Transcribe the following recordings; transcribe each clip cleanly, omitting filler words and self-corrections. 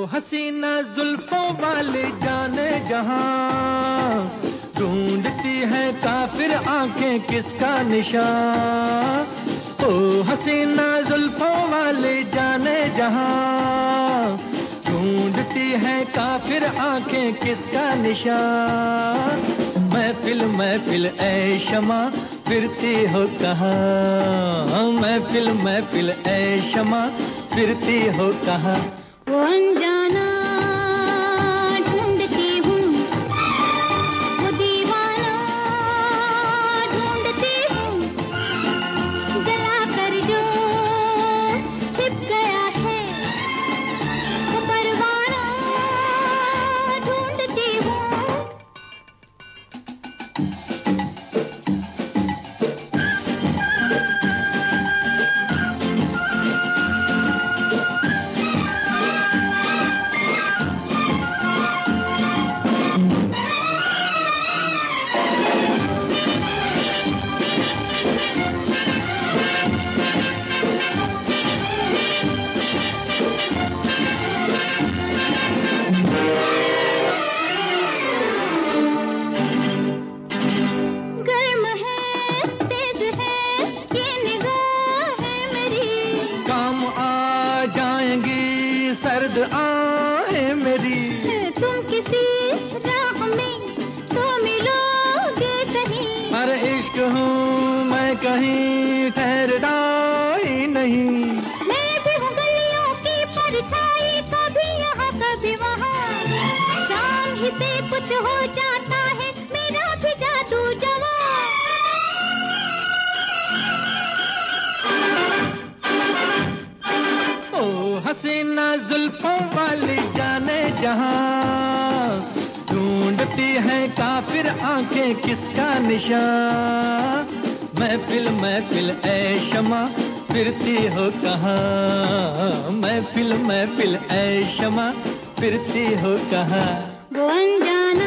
हसीना जुल्फों वाली जाने जहां, ढूंढती है काफिर आंखें किसका निशान। ओ हसीना जुल्फों वाली जाने जहां, ढूंढती है काफिर आंखें किसका निशान। महफिल महफिल ऐ शमा फिरती हो कहाँ, महफिल महफिल ऐ शमा फिरती हो कहाँ। वो अनजाना ढूंढती हूँ, वो दीवाना ढूंढती हूँ, जला कर जो छिप गया है वो परवाना ढूंढती हूँ। सर्द आहें मेरी, तुम किसी राह में तो मिलोगे कहीं। अरे इश्क हूँ मैं कहीं ठहरता ही नहीं। मैं भी हूँ गलियों की परछाई, कभी यहाँ कभी वहाँ, शाम ही से कुछ हो जाता है मेरा भी जादू जवां। हसीना जुल्फों वाली जाने जहां, ढूंढती है काफिर आंखें किसका निशान। महफिल महफिल ऐ शमा फिरती हो कहाँ, महफिल महफिल ऐ शमा फिरती हो कहाँ। वो अनजाना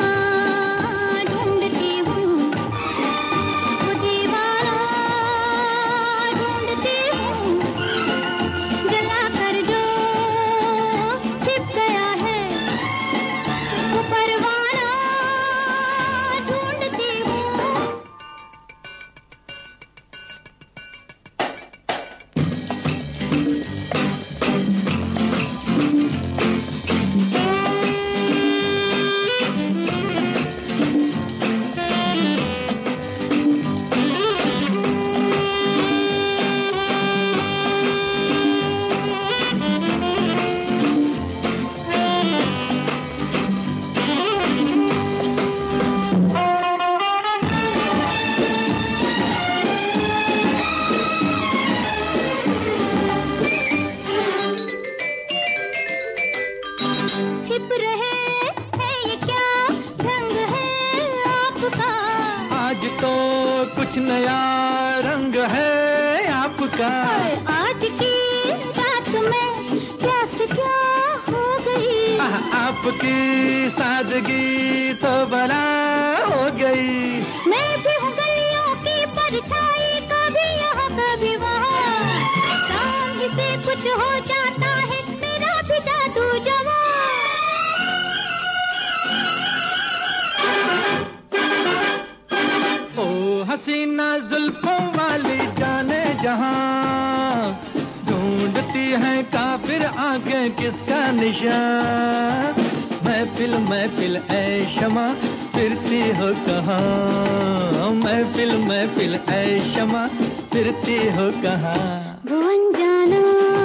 छिप रहे है ये क्या ढंग है आपका। आज तो कुछ नया रंग है आपका। आज की रात में क्या से क्या हो गई, आपकी सादगी तो बला हो गई। मैं भी हूँ गलियों की परछाई, कभी यहाँ कभी वहाँ, शाम ही से कुछ हो जाता है मेरा भी जादू जवां। हसीना जुल्फों वाली जाने जहां, ढूंढती है काफिर आंखें किसका निशान। महफिल महफिल ऐ शमा फिरती हो कहाँ, महफिल महफिल ऐ शमा फिरती हो कहाँ। वो अनजाना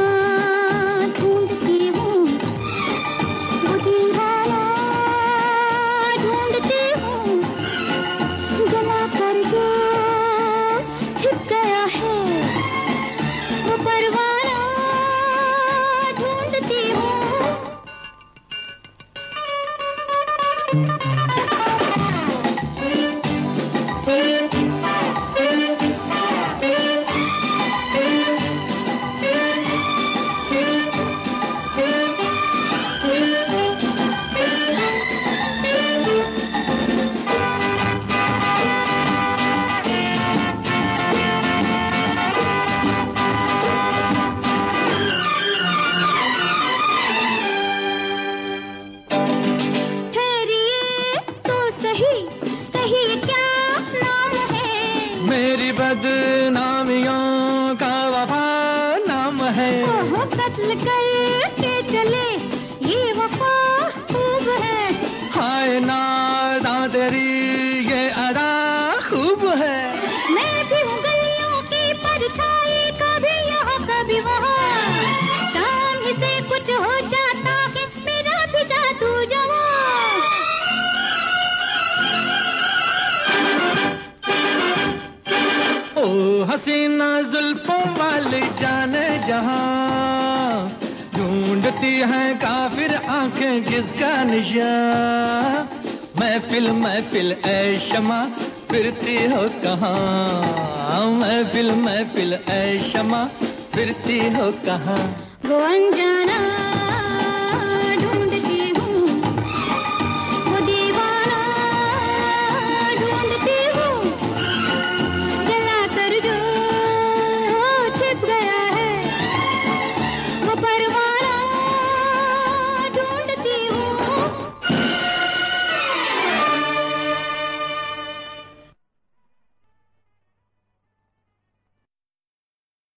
ढूंढती हूँ, वो दीवाना ढूंढती हूँ, जला कर जो छिप गया है वो परवाना ढूंढती हूँ। ढूंढती हैं काफिर आंखें किसका निशान। महफिल महफिल ऐ शमा फिरती हो कहाँ। महफिल महफिल ऐ शमा फिरती हो कहाँ। वो अनजाना